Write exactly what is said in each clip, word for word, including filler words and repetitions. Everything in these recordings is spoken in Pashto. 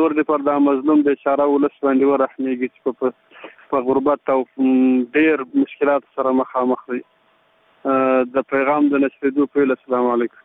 نور دې پر دا مظلوم بیچاره ولس باندې ورحمېږي چې په غربت او ډېر مشکلات سره مخامخ دي. د پیغام د نشریدو په هیله السلام علیکم.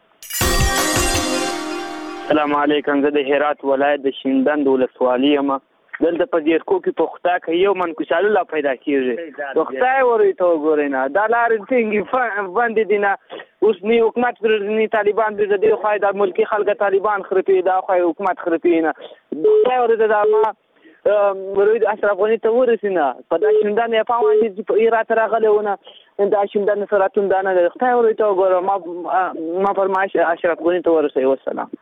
السلام علیکم. زه د هرات ولایت د شینډنډ ولسوالي یم. دلته په دیرکو کې پختا کوي یو من کچالو لا پیدا کېږي. پختا یې ورې ته وګورئ نه. دا لارې ټینګې بندې دي نه. اوس نه حکومت پرې طالبان دې د دې خوا د ملکي خلکه طالبان خرپي دا خوا حکومت خرپي نه. پختا یې ورې ته دا ما ورې اشرف غني ته ورسي نه. په دا شینډنډ یې پام باندې چې هرات راغلی و نه دا شینډنډ سره توندانه ده. پختا یې ورې ته وګوره ما ما فرمایش اشرف غني ته ورسوي. والسلام.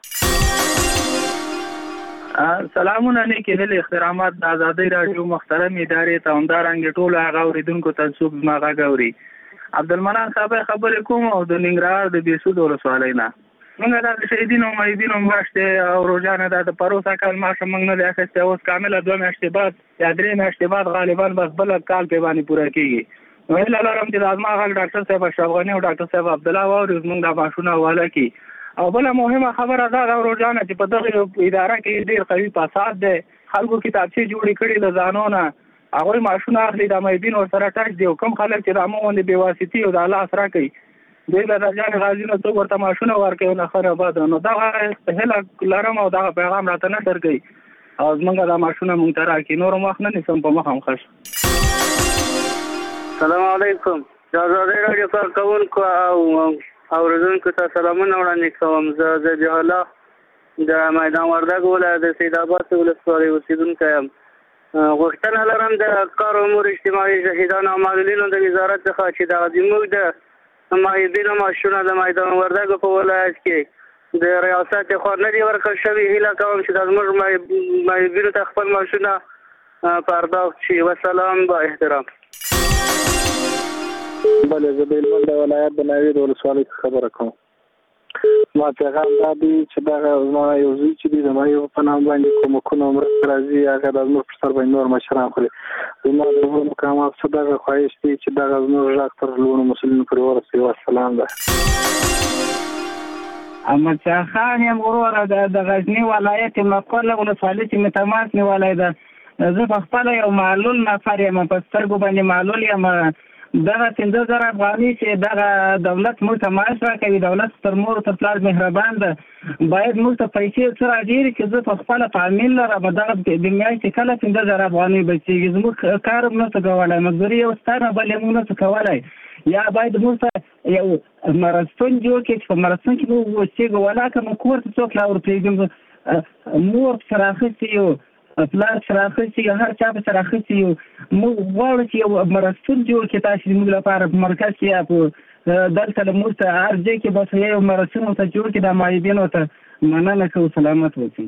سلامونه نیکې هیلې احترامات د ازادۍ راډیو محترم ادارې ته همدارنګې ټولو هغه اورېدونکو ته څوک زما غږ اوري. عبدالمنان صاحب خبرې کوم او د ننګرهار د بېسود ولسوالۍ نه. موږ دا د شهیدینو مریدینو میاشت دی او روژانه دا د پروسه کال معاشه موږ نه دی اخیستی. اوس کامله دوه میاشتې بعد یا درې میاشتې بعد غالبا بس بل کال پې باندې پوره کېږي. نو هیله لرم چې د زما غږ ډاکټر صاحب اشرف غني او ډاکټر صاحب عبدالله واوري زموږ دا معاشونه حواله کړي. او بله مهمه خبره دا ده روزانه چې په دغه اداره کې ډېر قوي فساد دی. خلکو کتابچې جوړې کړي له ځانو نه هغوی معاشونه اخلي. د معیبین ورسره ټچ دی او کوم خلک چې د عامه غوندې بېواسطي او د الله اسره کوي دوی له درجانې غازي نه څوک ورته معاشونه ورکوي او نه ښه نه بد. نو دغه هیله لرم او دغه پیغام راته نشر کوي او زموږ دا معاشونه موږ ته راکړي. نور وخت نه نیسم په مخه هم ښه. سلام علیکم. د ازادۍ راډیو کارکوونکو او اورېدونکو ته سلامونه وړاندې کوم. زه ذبیح الله د میدان وردګ ولایت د سید آباد ولسوالۍ اوسېدونکی یم. غوښتنه لرم د کار امور اجتماعي شهیدانو او معلولینو د وزارت څخه چې دغه زموږ د معیبینو معاشونه د میدان وردګ په ولایت کې د ریاست خوا نه دي ورکړل شوي. هیله کوم چې د زموږ معیبینو ته خپل معاشونه پرداخت شي. وسلام با احترام. بله زه د هلمند د ولایت د ناوې د ولسوالۍ څخه خبره کوم. ما پیغام دا دی چې دغه زما یو زوی چې دی زما یو په نام باندې کومکونه او مرستې راځي هغه د زموږ پر سر باندې نور مشران خوري. زما د نورو مقامات څخه دغه خواهش دی چې دغه زموږ غږ تر لوړو مسؤلینو پورې ورسوي. والسلام ده. احمد شاه خان یم وروره د غزني ولایت مقر ولسوالۍ چې مې تماس نیولی ده. زه په خپله یو معلول نفر یم په سترګو باندې معلول یم. دغه پنځه زره افغانۍ چې دغه دولت موږ ته معاش راکوي دولت تر مور تر پلار مهربان ده باید موږ ته پیسې څه راډېرې چې زه په خپله تعمیل لرم. دغه د میاشتې کله پنځه زره افغانۍ بچېږي زموږ کار هم نشو کولی مزدوري یې اوس نه بل یې موږ نشو کولی. یا باید موږ ته یو مرستون جوړ کړي چې په مرستون کې موږ اوسېږو ولاکه موږ کور ته څوک لا ورپرېږدم مور سره اخیستې یو پلار سره اخیستې یو هر چا په سره اخیستې یو. موږ غواړو چې یو مرستون جوړ کړي تاسې زموږ لپاره په مرکز کې یا په دلته له موږ ته هر ځای کې بس یو مرستون ورته جوړ کړي دا معیبینو ته مننه کوو. سلامت اوسئ.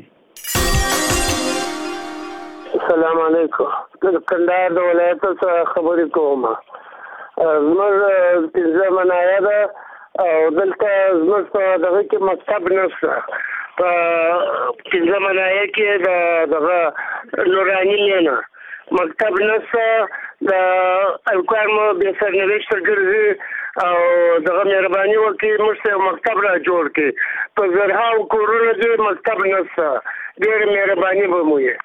السلام علیکم. د کندهار د ولایت څخه خبرې کوم. زموږ پنځه منایه ده او دلته زموږ په دغه کې مکتب نشته. په پنځه منایه کې د دغه نوراني لینه مکتب نشته. د الکوار مو بې سرنوشته ګرځي او دغه مهرباني وکړي موږ ته یو مکتب را جوړ کړي. په زرهاو کورونو کې مکتب نشته. ډېره مهرباني به مو وي.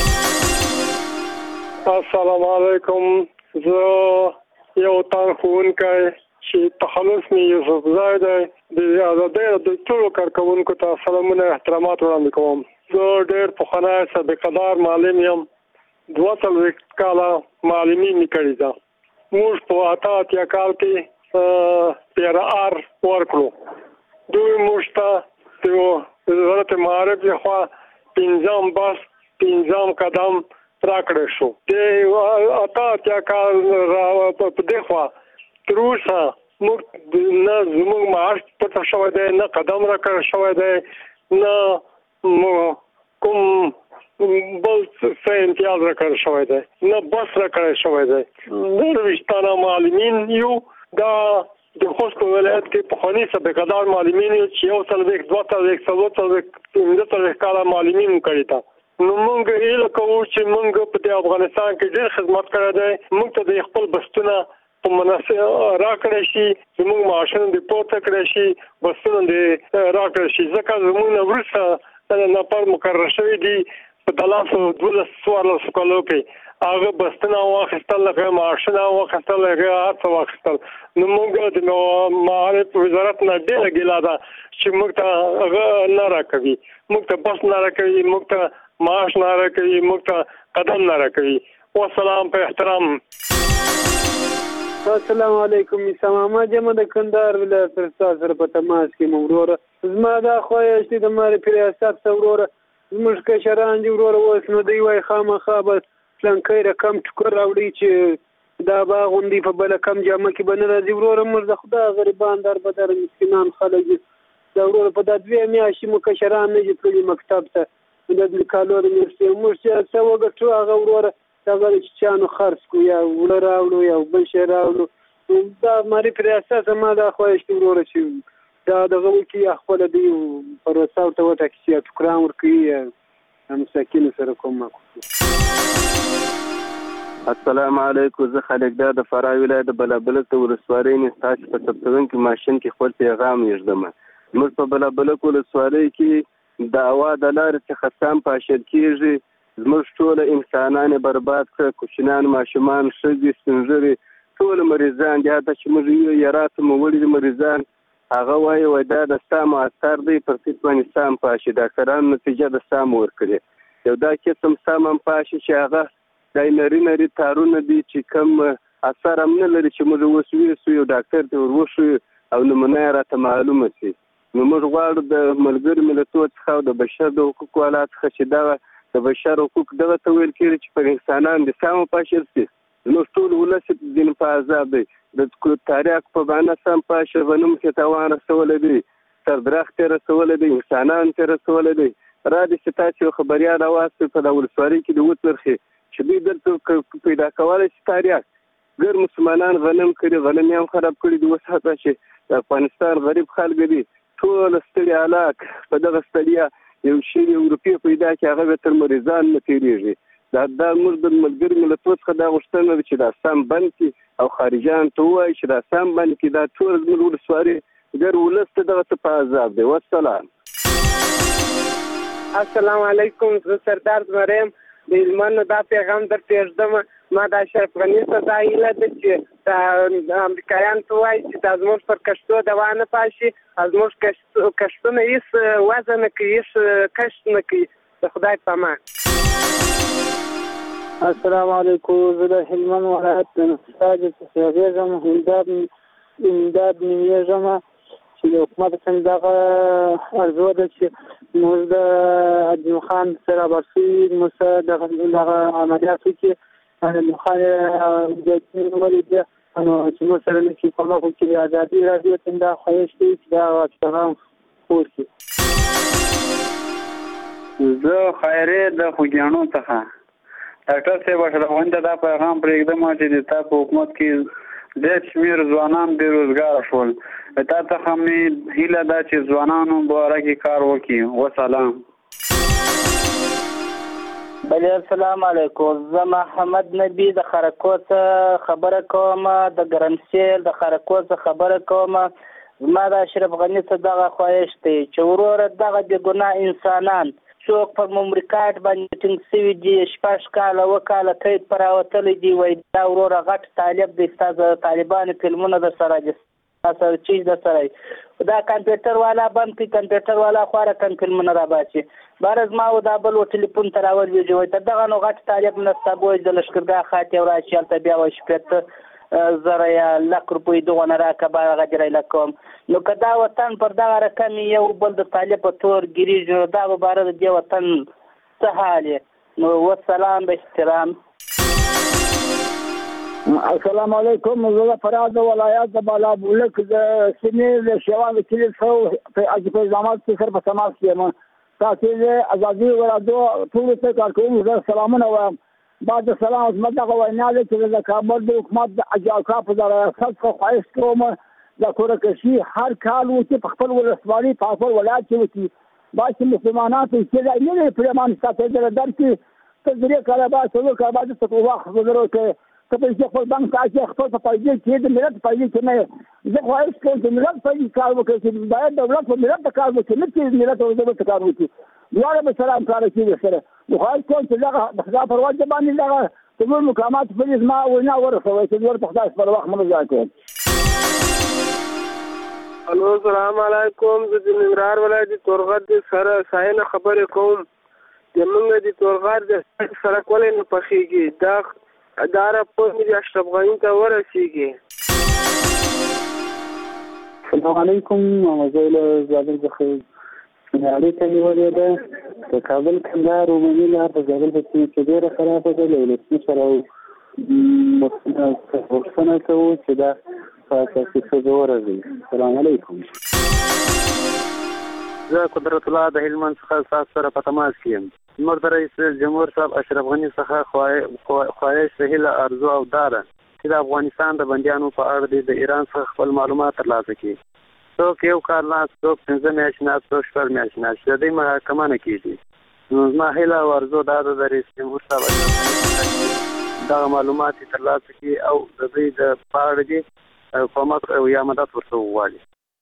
السلام علیکم. زه یو تن ښوونکی چې تخلص مې یوسف زای دی د ازادۍ د ټولو کارکوونکو ته سلامونه احترامات وړاندې کوم. زه ډېر پخوانی سابقه‌دار معلم یم. دوه څلوېښت کاله معلمي مې کړې ده. موږ په اته اتیا کال کې پی آر آر ورکړو. دوی موږ ته د وزارت معارف لخوا پنځم بس پنځم قدم راکړی شو. د اته اتیا کال په دې خوا تر اوسه موږ نه زموږ معاش پته شوی دی نه قدم راکړی شوی دی نه کوم بل څه امتیاز راکړی شوی دی نه بس راکړی شوی دی. درویشت تنه معلمین یو دا د خوست په ولایت کې پخواني سابقه‌دار معلمین یو چې یو څلوېښت دوه څلوېښت څلور څلوېښت پنځه څلوېښت کاله معلمین مو کړي ده. نو موږ هیله کوو چې موږ په دې افغانستان کې ډېر خدمت کړی دی. موږ ته د خپل بستونه په مناسب راکړی شي زموږ معاشونه دې پورته کړی شي بسونه دې راکړی شي ځکه زموږ نه وروسته نفر مقرر شوي دي په دلاسو دولس څوارلسو کالو کې هغه بستونه واخیستل، هغه معاشونه واخیستل، هغه هر څه واخیستل. نو موږ د معارف وزارت نه ډېره ګیله ده چې موږ ته هغه نه راکوي، موږ ته بس نه راکوي، موږ ته معاش نه راکوي، موږ ته قدم نه راکوي. والسلام په احترام. السلام علیکم. سلام جمع د کندهار ولایت سره سره په تماس کې موروره زما دا خواهش دي د مال ریاست سروره زموږ کشران دي وروره اوس نو دی وای خامخا به پلانکۍ رقم ټکر راوړي چې دا باغ غوندي په بله کم جامه کې به نه راځي. وروره موږ د خدای غریبان در بدر مسکینان خلک دي دا وروره په دا دوې میاشتې مو کشران نه دي تللي مکتب ته د کالو د میاشتې موږ چې څه وګټو هغه وروره هغه چې چانو خرڅ کړو یا وړه راوړو یا بل شی راوړو. دا معرف ریاست زما دا خواهش دي وروره چې دا دغه وکړي خپله دوی پر وساو ته وټاکي چې یا ټوکران ورکوي مساکینو سره کومک وکړي. السلام علیکم. زه خالق دا د فراه ولایت د بلابلک د ولسوالۍ نه ستاسو په ثبتونکي ماشین کې خپل پیغام یږدم. موږ په بلابلک ولسوالۍ کې د هوا د لارې څخه سم پاشل کېږي. زموږ ټول انسانان برباد کړه، کوچنیان، ماشومان، ښځې، سپین ږیري ټول مریضان دي. حتی چې موږ یو یاراتو مو وړي مریضان هغه وایي وایي دا د ستا معسکر دی پر سیټ باندې سام پاشي. ډاکټرانو نتیجه د سام ورکړي. یو دا قسم سام هم پاشي چې هغه دا نري نري تارونه دي چې کم اثر هم نه لري چې موږ اوس ویسو یو ډاکټر ته ور وښیو او نمونه یې راته معلومه شي. نو موږ غواړو د ملګرو ملتونو څخه او د بشر د حقوقو والا څخه چې دغه د بشر حقوق دغه ته ویل کېږي چې پر انسانان د سام پاشل شي. زموږ ټول ولس دین په عذاب دی. د تاریخ په باندې سم پاشل غنوم کې تاوان رسولی دی، تر درخت یې رسولی دی، انسانان ته رسولی دی. را دي چې تاسو خبریال راواستئ په دا ولسوالۍ کې د وترخي چې دوی دلته پیدا کولی شي تاریخ ګر مسلمانان غنم کړي، غنم یې هم خراب کړي دي. اوس حتی چې د افغانستان غریب خلک دي ټول ستړي هلاک په دغه ستړیا یو شی یو روپۍ پیدا کړي هغه به تر مریضان نه تېرېږي. دا دا موږ د ملګرو ملتونو څخه دا غوښتنه ده چې دا سم بند کړي او خارجیانو ته ووایي چې دا سم بند کړي. دا ټول زموږ ولسوالۍ ګر ولس ته دغه څه په عذاب دی. والسلام. السلام علیکم. زه سردار زمریم د هلمند دا پیغام در پېږدم. ما د اشرف غني څخه دا هیله ده چې د امریکایانو ته وایي چې دا زموږ پر کښتو دوا نه پاشي او زموږ کښتونه هېڅ وضع نه کوي، هېڅ کښت نه کوي. د خدای په امان. السلام علیکم. زه د هلمند ولایت د نساجو څخه یادېږم. امداد امداد نومېږم چې د حکومت څخه دغه ارزو ده چې موږ د ادم خان سره برسوي موږ سره دغه عملیاتو کې ادم خان ولې ده نو چې موږ سره نه کې کومه کوم کې ازادي راځي ته دا خواهش دی چې دا پیغام خپور کړي. زه خیرې د خوږیاڼو څخه ډاکټر صاحب اشرف دا پیغام پرېږدم چې د تا په حکومت کې ډېر شمېر ځوانان بېروزګاره شول. تا څخه مې هیله ده چې ځوانانو باره کې کار وکړي. وسلام. بله السلام علیکم. زه محمد نبی د خرکوت خبره کوم، د ګرمسیل د خرکوت خبره کوم. زما د اشرف غني څخه دغه خواهش دی چې وروره دغه بې ګناه انسانان څوک پر مملکت باندې ټینګ سوي دي، شپږ کاله اوه کاله قید پر راوتلی دي، وایي دا وروره غټ طالب دی، ستا د طالبانو فلمونه در سره دي، ستا چیز در سره دی. دا کمپیوټر والا بند کړي، کمپیوټر والا خواره کم فلمونه راباسي. باره زما و دا بل و ټلیفون ته راولوېږي وایي تر دغه نو غټ طالب نسته بوی د لښکرګاه خاطې او راشي هلته بیا وایي شپېته زره یا لک روپۍ دغونه راکړه به هغه دې رایله کوم. نو که دا وطن پر دغه رقم یو بل د طالب په تور ګیرېږي نو دا به باره د دې وطن څه حال یې. نو والسلام به احترام. السلام علیکم. زه د فراه د ولایت د بالابلک د سیمې د شیوان د کلي څخه په حاجي فیض احمد سر په تماس کې یم. تاسې د ازادي ورادو ټولو ته کارکوونکو زه سلامونه وایم. بعد سلام زما دغه وینا ده چې د کابل د حکومت د اجاکا په ریاست څخه خواهش کوم د کورکشي هر کال وکړي په خپل ولسوالۍ په خپل ولایت کې وکړي. باید چې مسلمانان ته استدعا نه وي پرېمان ساتل درکړي. ته درې کاله بعد څلور کاله بعد ته وخت ګذرو کې ته پیسې خپل بانک ته اچوې، خپل په پیسې کې د ملت پیسې کې نه. زه خواهش کوم چې ملت پیسې کار وکړي، چې باید دولت په ملت ته کار وکړي، نه چې ملت او دولت ته کار وکړي. دواړه به سره همکاره کېږي سره. وخواهش کوم چې دغه د خدا پر وجه باندې دغه ټول مقامات پولیس ما وینا ورسوي چې ورته خدای پر وخت ملګری کوم. الو السلام علیکم. زه د ننګرهار ولایت د تورغر د سره ساحل خبرې کوم. د موږ د تورغر د سړک ولې نه پخېږي؟ دا دا راپور مې د اشرف غني ته ورسېږي. السلام علیکم. زه له زابل څخه اړیکه نیولې ده. د کابل کندهار عمومي لار په زابل په سیمه کې ډېره خرابه ده. له ولسمشر سره غوښتنه کوو چې دا په اساسي توګه ورغوي. السلام علیکم. زه قدرت الله د هلمند څخه ستاسو سره په تماس کې یم. زموږ د رئیس جمهور صاحب اشرف غني څخه خواهش هیله ارزو او دا ده چې د افغانستان د بندیانو په اړه د ایران څخه خپل معلومات ترلاسه کړي. څوک یو کال نه، څوک پنځه میاشتې نه، څوک شپږ میاشتې نه، چې د دوی محاکمه نه کېږي. نو زما هیله او ارزو دا ده د رئیس جمهور صاحب دغه معلومات یې ترلاسه کړي او د دوی د په اړه دې کومک یا مدد ورته وغواړي.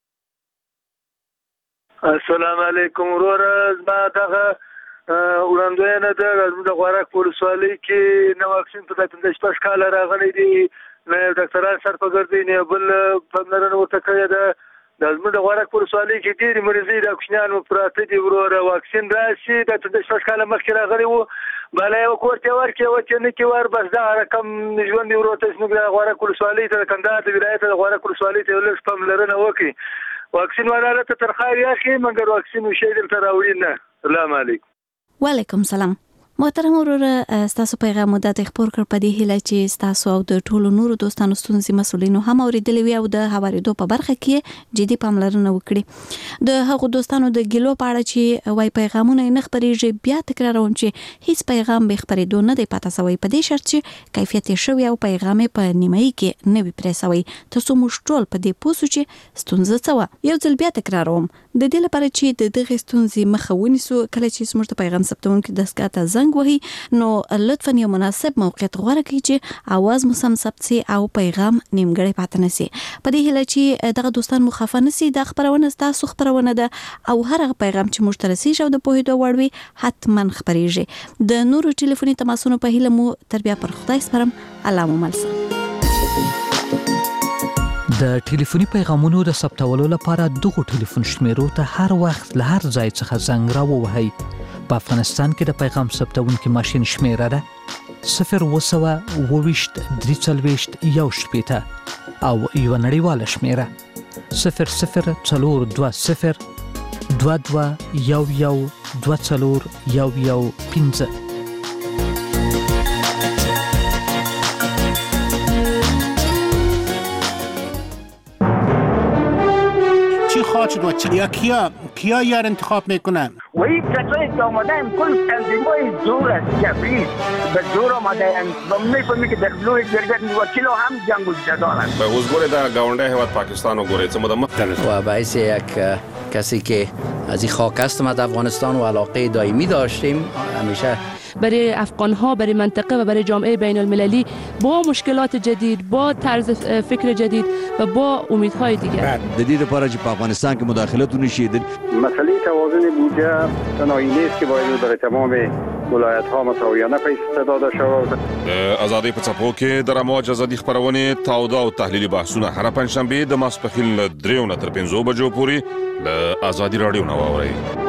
السلام علیکم. وروره زما دغه وړاندوینه ده زموږ د غورک په ولسوالۍ کې نه واکسین په پنځه شپږ کاله راغلی دی، نه یو ډاکټران سر په ګرځوي، نه یو بل پاملرنه ورته کړې ده. د زموږ د غورک په ولسوالۍ کې ډېرې مریضۍ د کوچنیان پراته دي. وروره واکسین راشي د پنځه شپږ کاله مخکې راغلی و، بله یې کور ته ورکړې وه چې نه کې ور بس دغه رقم ژوند یې ورو ته زموږ د غورک ولسوالۍ ته د کندهار د ولایت د غورک ولسوالۍ ته یو لږ پاملرنه وکړي. واکسین والا ته تر خیر یاخي مګر واکسین وشي دلته راوړي نه. السلام علیکم. وعلیکم سلام. محترم وروره ستاسو پیغام مو د خبر کړ په دې هیله چې ستاسو او د ټولو نورو دوستانو ستونزې مسولینو هم اوریدلې وي او د هوارېدو په برخه کې جدي پاملرنه وکړي. د هغو دوستانو د ګیلو په اړه چې وای پیغامونه نه خبرېږي، بیا تکراروم چې هیڅ پیغام به خبرېدو نه دی پاتې سوی، په دې شرط چې کیفیت یې شوی او پیغام په نیمایي کې نه وي پرې سوی، ترڅو موږ ټول په دې پوه سو چې ستونزه څه وه. یو ځل بیا تکراروم د دې لپاره چې د دغه ستونزې مخه ونیسو. کله چې زموږ د پیغام ثبتونکو دستګاه ته زنګ وهي نو لطفا یو مناسب موقعیت غوره کړئ چې आवाज مو سم ثبت شي او پیغام نیمګړی پاتې نشي. په دې هیله چې دغه دوستان مو خفه نشي. د خبرونه تاسو خبرونه ده او هر هغه پیغام چې موږ ته رسیږي او د پوهېدو وړ وي حتما خبرېږي. د نورو ټلیفوني تماسونو په هیله مو تر بیا پر خدای سپارم. الله مو ملسه. د ټلیفوني پیغامونو د ثبتولو لپاره دغه ټلیفون شمیرو ته هر وخت له هر ځای څخه زنګ راووهئ. په افغانستان کې د پیغام ثبتونکي ماشین شمیره ده صفر اوه سوه اوه ویشت درې څلوېښت یو شپېته او یوه نړیواله شمیره صفر صفر څلور دوه صفر دوه دوه یو یو دوه څلور یو یو پنځه. خواهد شد یا کیا کیا یار انتخاب میکنن؟ وی کسایی که آمده هم کل تنظیمای زور است کفری به زور آمده هم و میفهمی که در بلوی گرگت وکیل هم جنگ و جدال است. به وزگوری در گاونده هواد پاکستان و گوری چه مدام و باعث یک کسی که از این خاک هستم از افغانستان و علاقه دائمی داشتیم همیشه برای افغان‌ها، برای منطقه و برای جامعه بین المللی با مشکلات جدید، با طرز فکر جدید و با امیدهای دیگر. جدید لپاره چې په افغانستان کې مداخلت ونشي. مسئله توازن بودجه تنهایی نیست که باید در تمام ولایت‌ها مساویانه پیش داده شود. آزادی په څپو کې د رمواج ازادي خبرونه تاوده او تحلیلي بحثونه هر پنځشنبه د ماسپښین له دریو نه تر پنځو بجو پورې له آزادي رادیو نه واورئ.